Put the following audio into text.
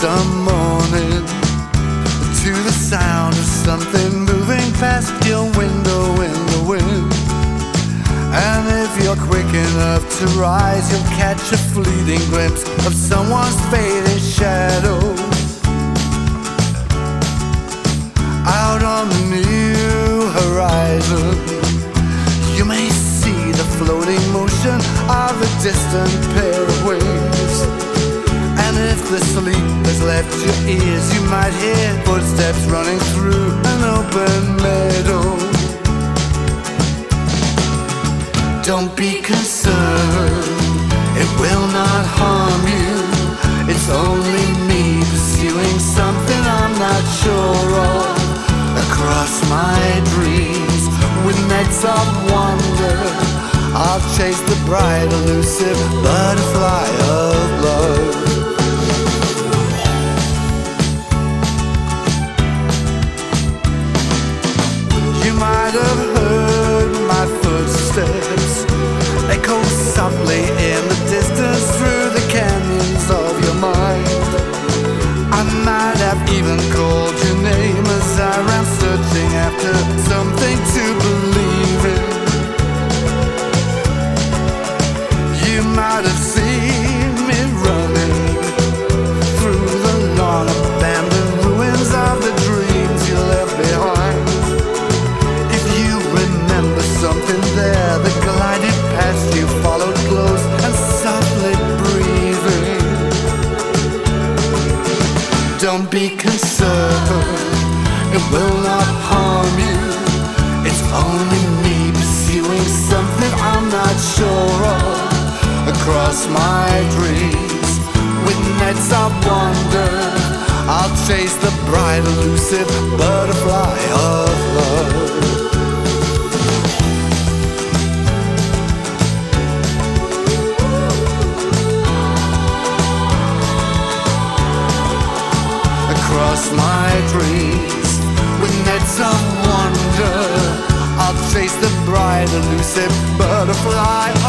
some morning to the sound of something moving past your window in the wind. And if you're quick enough to rise, you'll catch a fleeting glimpse of someone's fading shadow out on the new horizon. You may see the floating motion of a distant pair of wings, and if the sleep has left your ears, you might hear footsteps running through an open meadow. Don't be concerned, it will not harm you. It's only me pursuing something I'm not sure of. Across my dreams, with nets of wonder, I'll chase the bright, elusive butterfly of love. You might have heard my footsteps echo softly in the distance through the canyons of your mind. I might have even called your name as I ran searching after something to believe in. You might have seen me running through the long abandoned ruins of the dreams you left behind. If you remember something there that glided past you, followed close and softly breathing, don't be concerned, it will not harm you. It's only me pursuing something I'm not sure of. Across my dreams, with nets of wonder, I'll chase the bright, elusive butterfly of love. Across my dreams, with nets of wonder, I'll chase the bright, elusive butterfly